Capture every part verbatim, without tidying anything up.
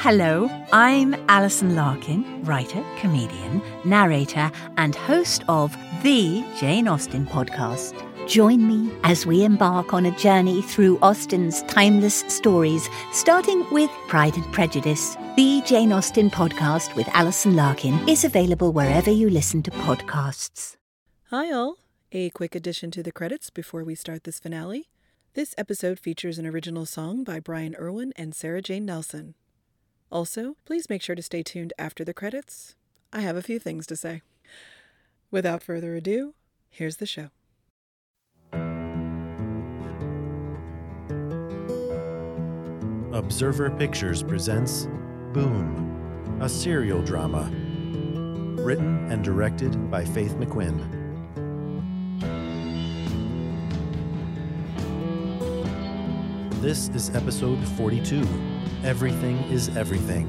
Hello, I'm Alison Larkin, writer, comedian, narrator, and host of the Jane Austen podcast. Join me as we embark on a journey through Austen's timeless stories, starting with Pride and Prejudice. The Jane Austen podcast with Alison Larkin is available wherever you listen to podcasts. Hi all. A quick addition to the credits before we start this finale. This episode features an original song by Brian Irwin and Sarah Jane Nelson. Also, please make sure to stay tuned after the credits. I have a few things to say. Without further ado, here's the show. Observer Pictures presents Boom, a serial drama. Written and directed by Faith McQuinn. This is episode forty-two. Everything is Everything.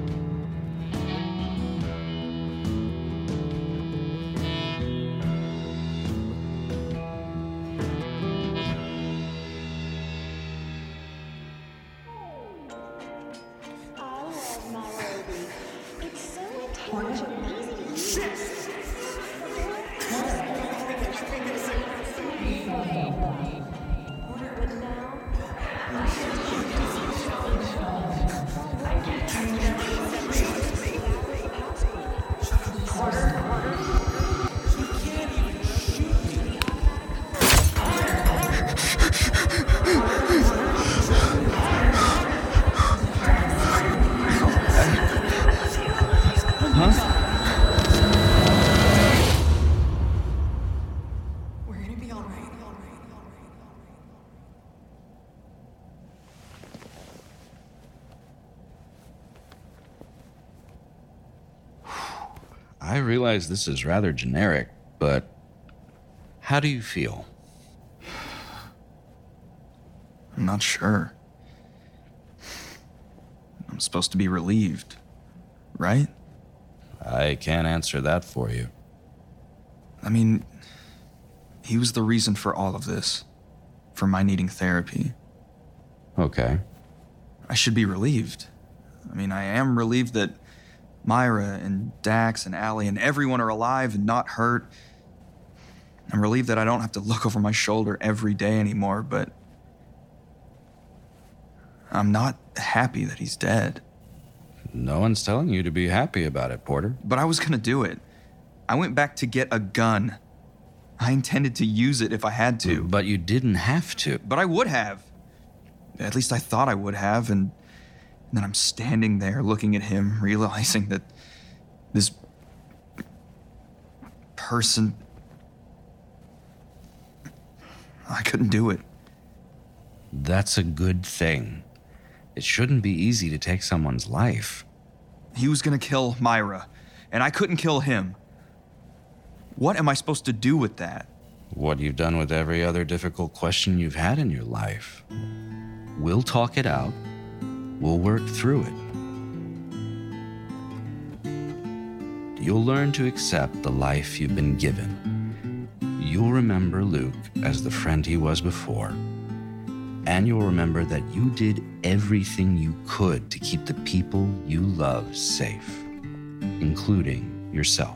I realize this is rather generic, but how do you feel? I'm not sure. I'm supposed to be relieved, right? I can't answer that for you. I mean, he was the reason for all of this, for my needing therapy. Okay. I should be relieved. I mean, I am relieved that Myra and Dax and Allie and everyone are alive and not hurt. I'm relieved that I don't have to look over my shoulder every day anymore, but I'm not happy that he's dead. No one's telling you to be happy about it, Porter. But I was gonna do it. I went back to get a gun. I intended to use it if I had to. But you didn't have to. But I would have. At least I thought I would have, and And then I'm standing there looking at him, realizing that this person, I couldn't do it. That's a good thing. It shouldn't be easy to take someone's life. He was gonna kill Myra, and I couldn't kill him. What am I supposed to do with that? What you've done with every other difficult question you've had in your life. We'll talk it out. We'll work through it. You'll learn to accept the life you've been given. You'll remember Luke as the friend he was before. And you'll remember that you did everything you could to keep the people you love safe, including yourself.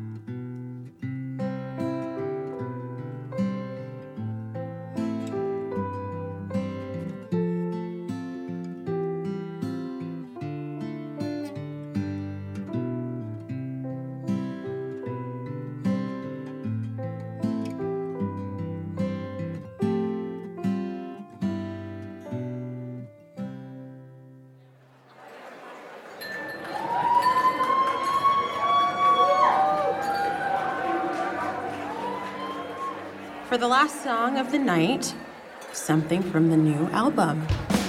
For the last song of the night, something from the new album.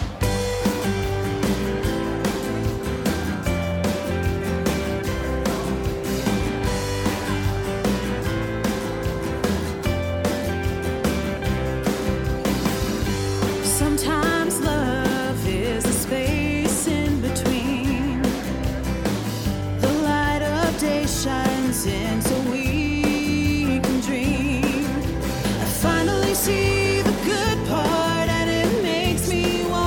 Sometimes love is a space in between. The light of day shines in so we can dream. I finally see the good part and it makes me want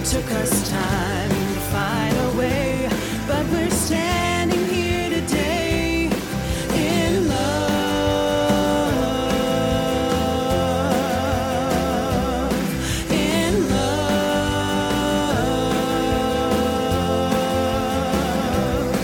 took us time to find a way, but we're standing here today in love, in love.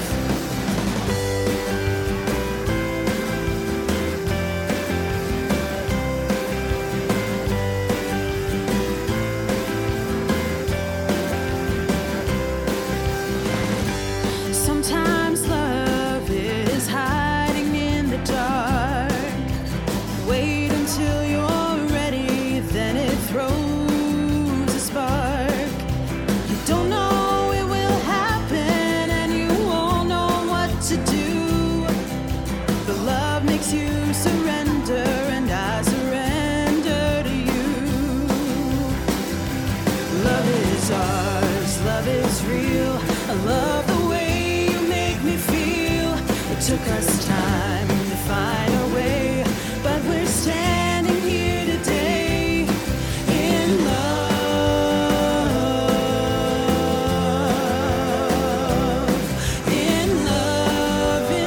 Sometimes love is hiding in the dark. Wait until you're ready, then it throws a spark. You don't know it will happen, and you won't know what to do. But love makes you surrender, and I surrender to you. Love is ours, love is real. I love the way you make me feel. It took us time to find a way, but we're standing here today in love, in love, in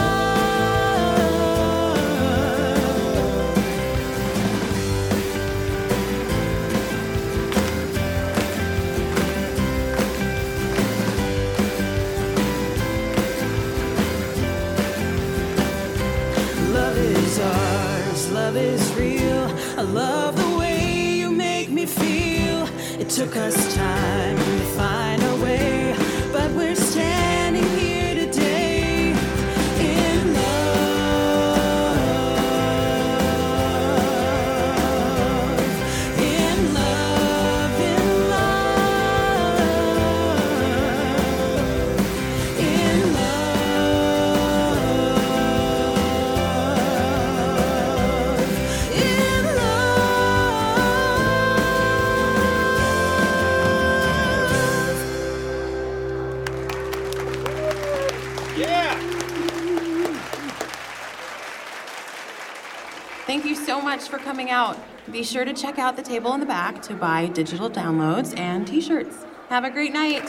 love is ours, love is real. I love the way you make me feel. It took us time to find a way, but we're standing here today in love, in love, in love, in love, in Thank you so much for coming out. Be sure to check out the table in the back to buy digital downloads and t-shirts. Have a great night.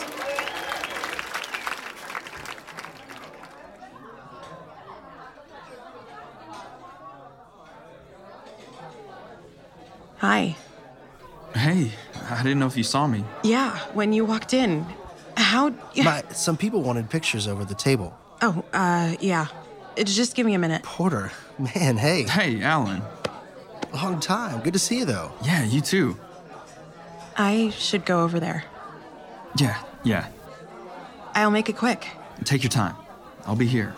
Hi. Hey, I didn't know if you saw me. Yeah, when you walked in. How... My, some people wanted pictures over the table. Oh, uh, yeah. Uh, Just give me a minute. Porter, man, hey. Hey, Alan. Long time. Good to see you, though. Yeah, you too. I should go over there. Yeah, yeah. I'll make it quick. Take your time. I'll be here.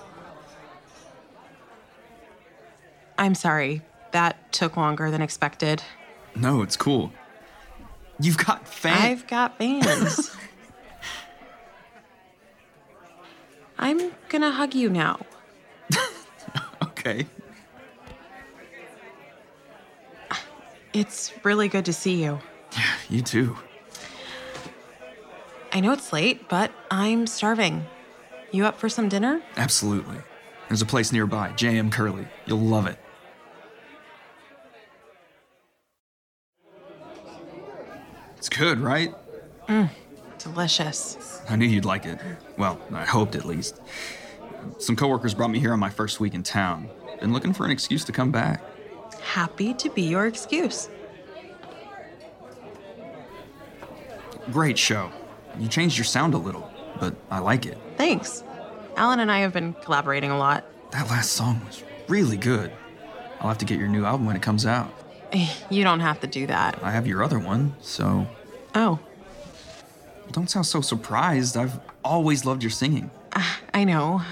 I'm sorry. That took longer than expected. No, it's cool. You've got fans. I've got fans. I'm gonna hug you now. Okay. It's really good to see you. Yeah, you too. I know it's late, but I'm starving. You up for some dinner? Absolutely. There's a place nearby, J M Curly. You'll love it. It's good, right? Mmm, delicious. I knew you'd like it. Well, I hoped at least. Some coworkers brought me here on my first week in town. Been looking for an excuse to come back. Happy to be your excuse. Great show. You changed your sound a little, but I like it. Thanks. Alan and I have been collaborating a lot. That last song was really good. I'll have to get your new album when it comes out. You don't have to do that. I have your other one, so... Oh, Don't sound so surprised. I've always loved your singing. uh, I know.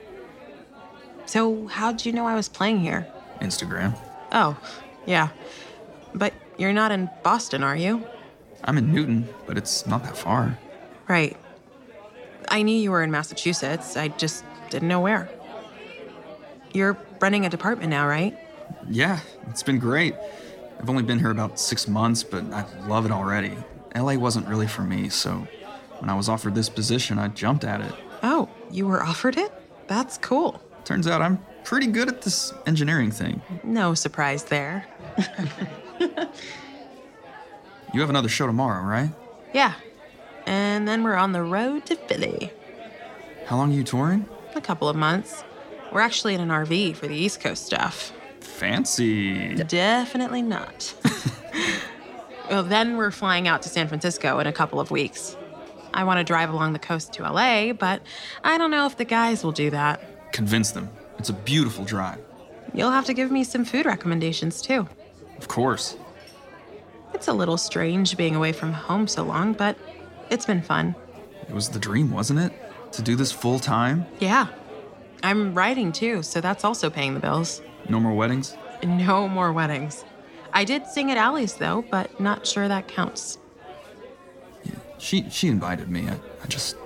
So how'd you know I was playing here? Instagram. Oh, yeah. But you're not in Boston, are you? I'm in Newton, but it's not that far. Right. I knew you were in Massachusetts. I just didn't know where. You're running a department now, right? Yeah, it's been great. I've only been here about six months, but I love it already. L A wasn't really for me, so when I was offered this position, I jumped at it. Oh, you were offered it? That's cool. Turns out I'm pretty good at this engineering thing. No surprise there. You have another show tomorrow, right? Yeah. And then we're on the road to Philly. How long are you touring? A couple of months. We're actually in an R V for the East Coast stuff. Fancy. Definitely not. Well, then we're flying out to San Francisco in a couple of weeks. I want to drive along the coast to L A, but I don't know if the guys will do that. Convince them. It's a beautiful drive. You'll have to give me some food recommendations, too. Of course. It's a little strange being away from home so long, but it's been fun. It was the dream, wasn't it? To do this full time? Yeah. I'm writing, too, so that's also paying the bills. No more weddings? No more weddings. I did sing at Allie's, though, but not sure that counts. Yeah, she, she invited me. I, I just...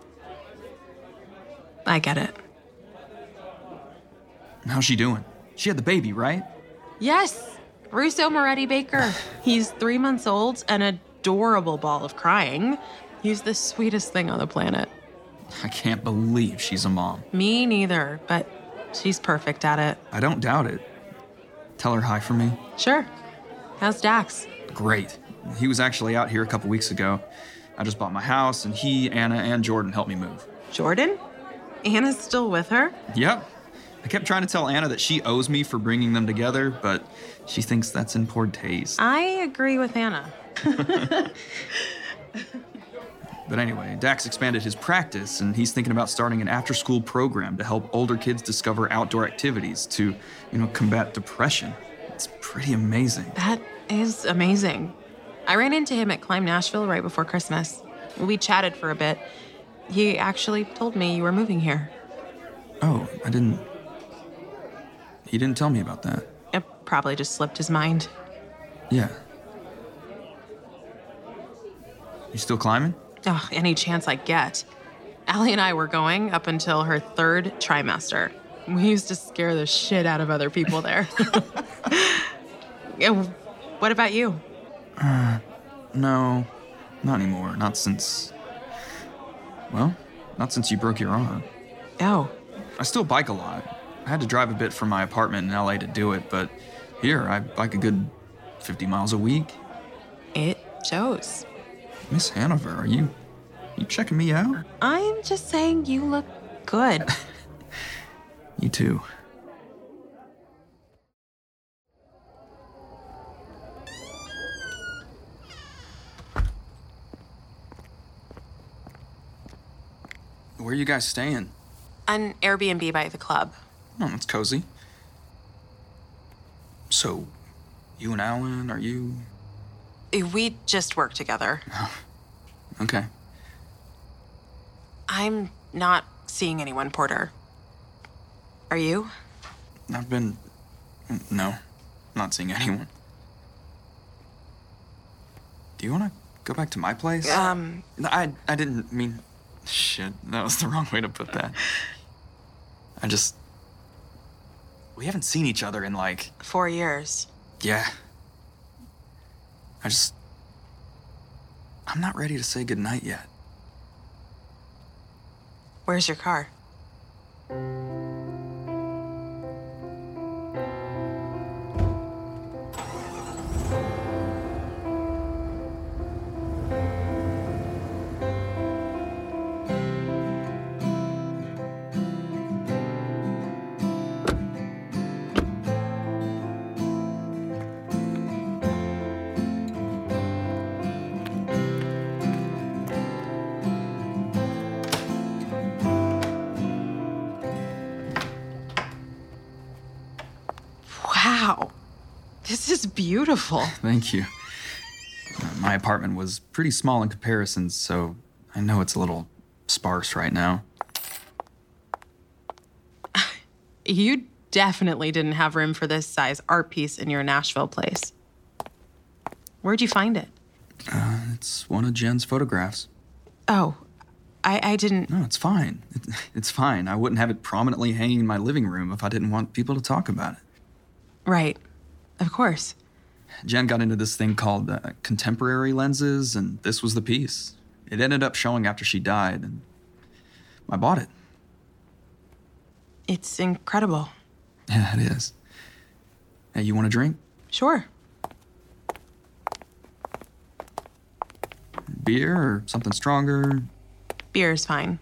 I get it. How's she doing? She had the baby, right? Yes, Russo Moretti Baker. He's three months old, an adorable ball of crying. He's the sweetest thing on the planet. I can't believe she's a mom. Me neither, but she's perfect at it. I don't doubt it. Tell her hi for me. Sure. How's Dax? Great. He was actually out here a couple weeks ago. I just bought my house, and he, Anna, and Jordan helped me move. Jordan? Anna's still with her? Yep. I kept trying to tell Anna that she owes me for bringing them together, but she thinks that's in poor taste. I agree with Anna. But anyway, Dax expanded his practice, and he's thinking about starting an after-school program to help older kids discover outdoor activities to, you know, combat depression. It's pretty amazing. That is amazing. I ran into him at Climb Nashville right before Christmas. We chatted for a bit. He actually told me you were moving here. Oh, I didn't... He didn't tell me about that. It probably just slipped his mind. Yeah. You still climbing? Oh, any chance I get. Allie and I were going up until her third trimester. We used to scare the shit out of other people there. Yeah, what about you? Uh, no, not anymore. Not since... Well, not since you broke your arm. Oh. I still bike a lot. I had to drive a bit from my apartment in L A to do it, but here I bike a good fifty miles a week. It shows. Miss Hanover, are you... you checking me out? I'm just saying you look good. You too. Where are you guys staying? An Airbnb by the club. Oh, that's cozy. So, you and Alan, are you... We just work together. Okay. I'm not seeing anyone, Porter. Are you? I've been... No, not seeing anyone. Do you want to go back to my place? Um... I, I didn't mean... Shit, that was the wrong way to put that. I just... We haven't seen each other in, like... Four years. Yeah. I just... I'm not ready to say goodnight yet. Where's your car? Wow, this is beautiful. Thank you. Uh, my apartment was pretty small in comparison, so I know it's a little sparse right now. You definitely didn't have room for this size art piece in your Nashville place. Where'd you find it? Uh, it's one of Jen's photographs. Oh, I, I didn't... No, it's fine. It, it's fine. I wouldn't have it prominently hanging in my living room if I didn't want people to talk about it. Right. Of course. Jen got into this thing called uh, contemporary lenses, and this was the piece. It ended up showing after she died, and I bought it. It's incredible. Yeah, it is. Hey, you want a drink? Sure. Beer or something stronger? Beer is fine.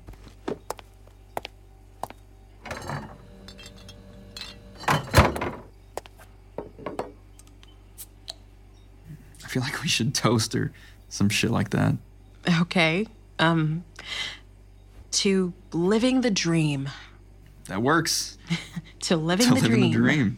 I feel like we should toast or some shit like that. Okay. Um, to living the dream. That works. to living to the living dream. the dream.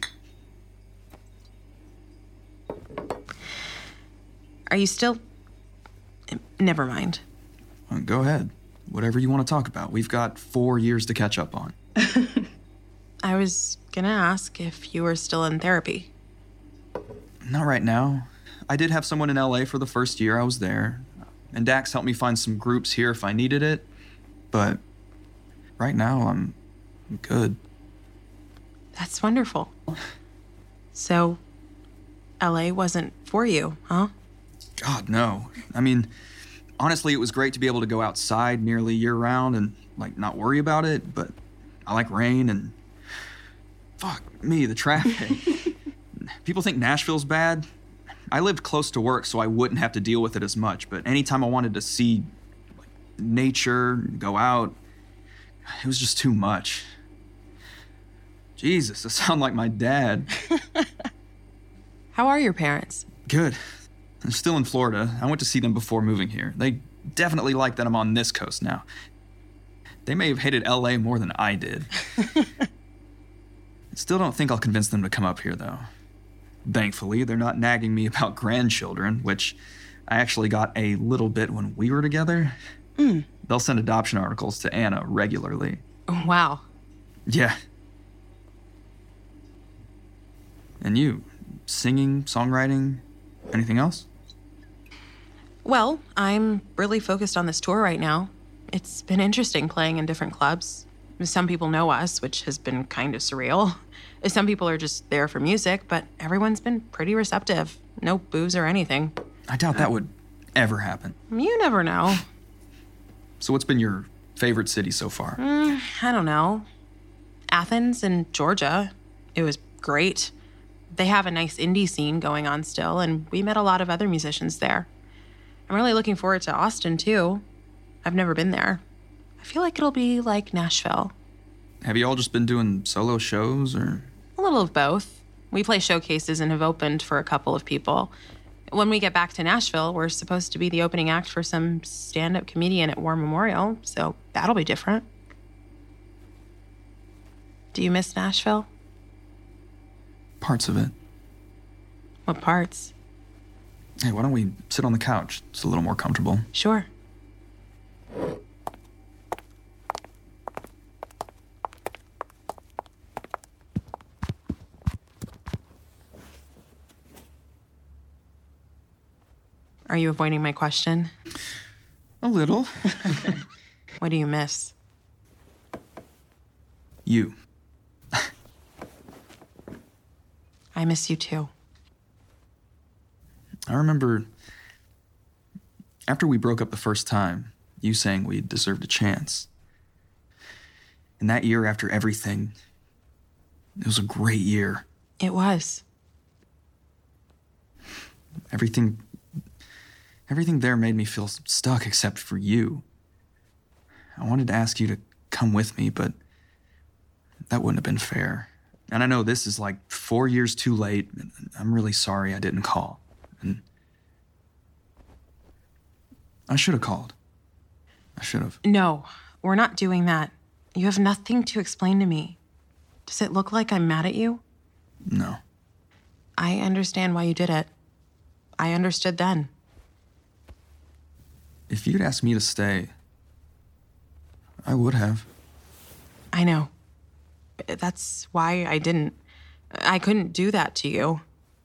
Are you still... Never mind. Well, go ahead. Whatever you want to talk about. We've got four years to catch up on. I was gonna ask if you were still in therapy. Not right now. I did have someone in L A for the first year I was there, and Dax helped me find some groups here if I needed it, but right now I'm good. That's wonderful. So, L A wasn't for you, huh? God, no. I mean, honestly, it was great to be able to go outside nearly year-round and, like, not worry about it, but I like rain and... Fuck me, the traffic. People think Nashville's bad. I lived close to work, so I wouldn't have to deal with it as much, but anytime I wanted to see like, nature, go out, it was just too much. Jesus, I sound like my dad. How are your parents? Good. They're still in Florida. I went to see them before moving here. They definitely like that I'm on this coast now. They may have hated L A more than I did. Still don't think I'll convince them to come up here, though. Thankfully, they're not nagging me about grandchildren, which I actually got a little bit when we were together. Mm. They'll send adoption articles to Anna regularly. Wow. Yeah. And you? Singing, songwriting, anything else? Well, I'm really focused on this tour right now. It's been interesting playing in different clubs. Some people know us, which has been kind of surreal. Some people are just there for music, but everyone's been pretty receptive. No booze or anything. I doubt that would ever happen. You never know. So what's been your favorite city so far? Mm, I don't know. Athens and Georgia. It was great. They have a nice indie scene going on still, and we met a lot of other musicians there. I'm really looking forward to Austin, too. I've never been there. I feel like it'll be like Nashville. Have you all just been doing solo shows, or...? A little of both. We play showcases and have opened for a couple of people. When we get back to Nashville, we're supposed to be the opening act for some stand-up comedian at War Memorial, so that'll be different. Do you miss Nashville? Parts of it. What parts? Hey, why don't we sit on the couch? It's a little more comfortable. Sure. Are you avoiding my question? A little. What do you miss? You. I miss you too. I remember after we broke up the first time, you saying we deserved a chance. And that year after everything, it was a great year. It was. Everything, everything there made me feel stuck except for you. I wanted to ask you to come with me, but that wouldn't have been fair. And I know this is like four years too late. And I'm really sorry I didn't call. And I should have called. I should have. No, we're not doing that. You have nothing to explain to me. Does it look like I'm mad at you? No. I understand why you did it. I understood then. If you'd asked me to stay, I would have. I know. That's why I didn't. I couldn't do that to you.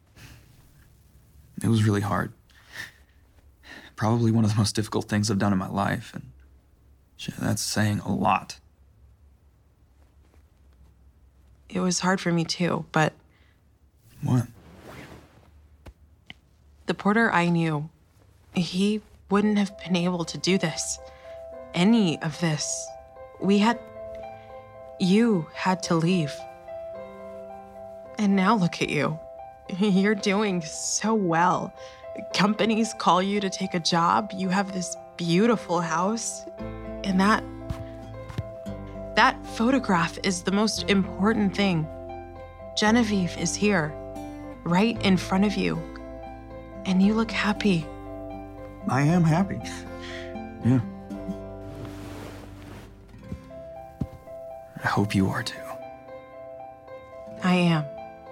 It was really hard. Probably one of the most difficult things I've done in my life, and shit, that's saying a lot. It was hard for me too, but... What? The Porter I knew, he wouldn't have been able to do this. Any of this. We had... You had to leave. And now look at you. You're doing so well. companies call you to take a job. You have this beautiful house. And that, that photograph is the most important thing. Genevieve is here, right in front of you. And you look happy. I am happy. Yeah. I hope you are too. I am.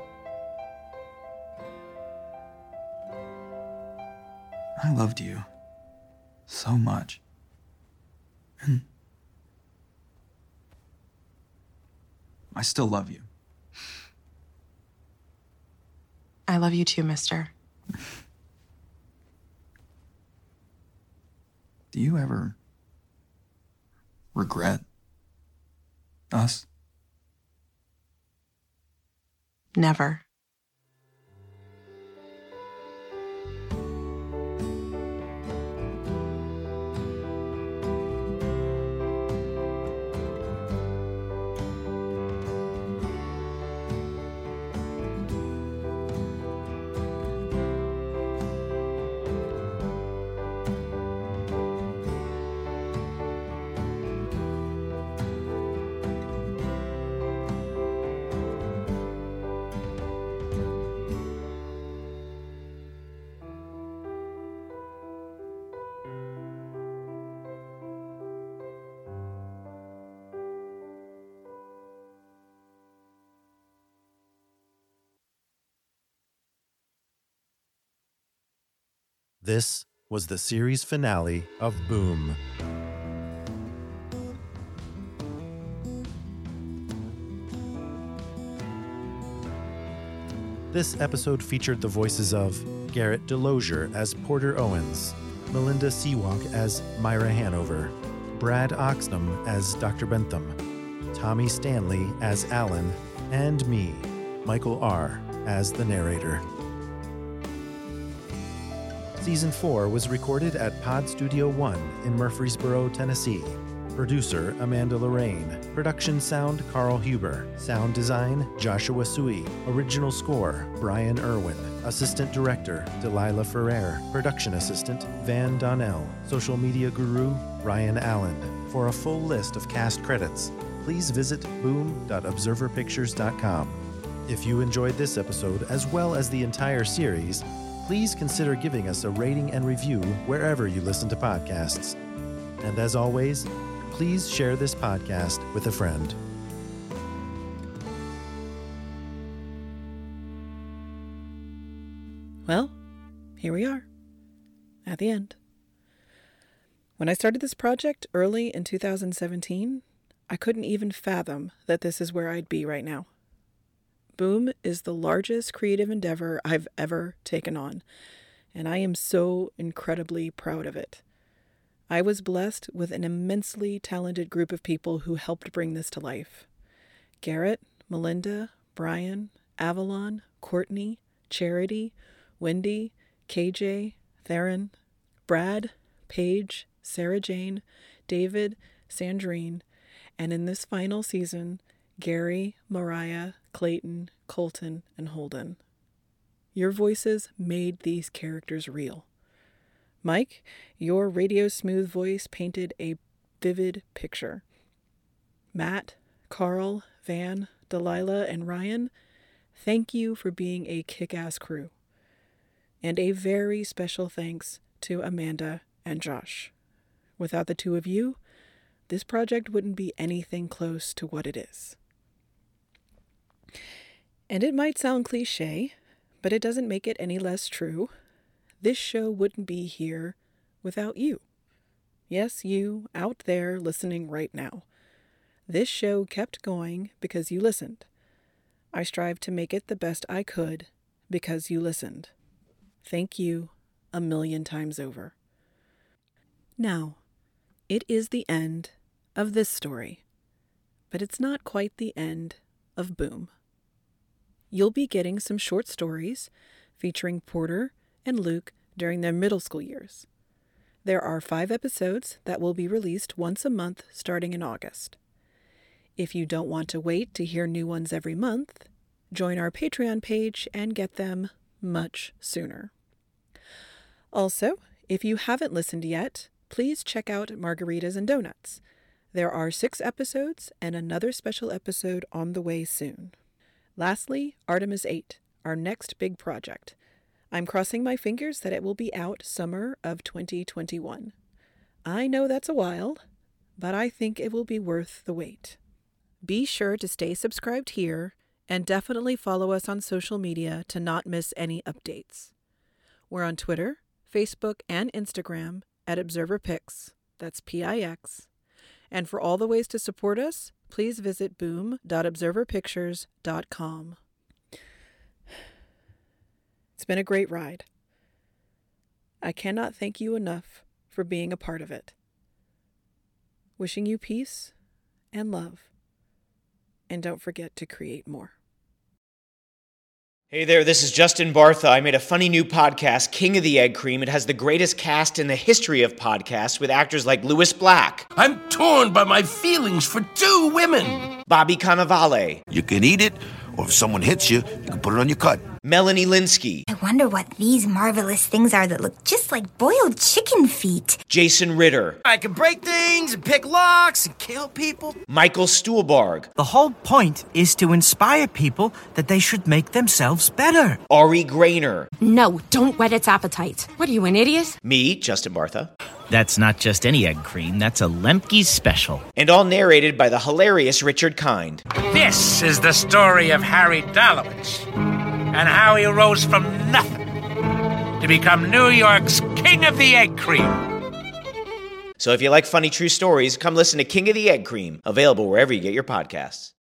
I loved you so much. And I still love you. I love you too, mister. Do you ever regret us? Never. This was the series finale of Boom. This episode featured the voices of Garrett Delosier as Porter Owens, Melinda Seawalk as Myra Hanover, Brad Oxnam as Doctor Bentham, Tommy Stanley as Alan, and me, Michael R., as the narrator. Season four was recorded at Pod Studio One in Murfreesboro, Tennessee. Producer, Amanda Lorraine. Production sound, Carl Huber. Sound design, Joshua Sui. Original score, Brian Irwin. Assistant director, Delilah Ferrer. Production assistant, Van Donnell. Social media guru, Ryan Allen. For a full list of cast credits, please visit boom dot observer pictures dot com. If you enjoyed this episode as well as the entire series, please consider giving us a rating and review wherever you listen to podcasts. And as always, please share this podcast with a friend. Well, here we are, at the end. When I started this project early in two thousand seventeen, I couldn't even fathom that this is where I'd be right now. Boom is the largest creative endeavor I've ever taken on, and I am so incredibly proud of it. I was blessed with an immensely talented group of people who helped bring this to life. Garrett, Melinda, Brian, Avalon, Courtney, Charity, Wendy, K J, Theron, Brad, Paige, Sarah Jane, David, Sandrine, and in this final season, Gary, Mariah, Clayton, Colton, and Holden. Your voices made these characters real. Mike, your radio smooth voice painted a vivid picture. Matt, Carl, Van, Delilah, and Ryan, thank you for being a kick-ass crew. And a very special thanks to Amanda and Josh. Without the two of you, this project wouldn't be anything close to what it is. And it might sound cliche, but it doesn't make it any less true. This show wouldn't be here without you. Yes, you out there listening right now. This show kept going because you listened. I strived to make it the best I could because you listened. Thank you a million times over. Now, it is the end of this story, but it's not quite the end of Boom. You'll be getting some short stories featuring Porter and Luke during their middle school years. There are five episodes that will be released once a month starting in August. If you don't want to wait to hear new ones every month, join our Patreon page and get them much sooner. Also, if you haven't listened yet, please check out Margaritas and Donuts. There are six episodes and another special episode on the way soon. Lastly, Artemis eight, our next big project. I'm crossing my fingers that it will be out summer of twenty twenty-one. I know that's a while, but I think it will be worth the wait. Be sure to stay subscribed here and definitely follow us on social media to not miss any updates. We're on Twitter, Facebook, and Instagram at ObserverPix, that's P I X. And for all the ways to support us, please visit boom dot observer pictures dot com. It's been a great ride. I cannot thank you enough for being a part of it. Wishing you peace and love. And don't forget to create more. Hey there, this is Justin Bartha. I made a funny new podcast, King of the Egg Cream. It has the greatest cast in the history of podcasts with actors like Louis Black. I'm torn by my feelings for two women. Bobby Cannavale. You can eat it, or if someone hits you, you can put it on your cut. Melanie Linsky. I wonder what these marvelous things are that look just like boiled chicken feet. Jason Ritter. I can break things and pick locks and kill people. Michael Stuhlbarg. The whole point is to inspire people that they should make themselves better. Ari Grainer. No, don't whet its appetite. What are you, an idiot? Me, Justin Bartha. That's not just any egg cream, that's a Lemke's special. And all narrated by the hilarious Richard Kind. This is the story of Harry Dalowitz and how he rose from nothing to become New York's King of the Egg Cream. So if you like funny true stories, come listen to King of the Egg Cream, available wherever you get your podcasts.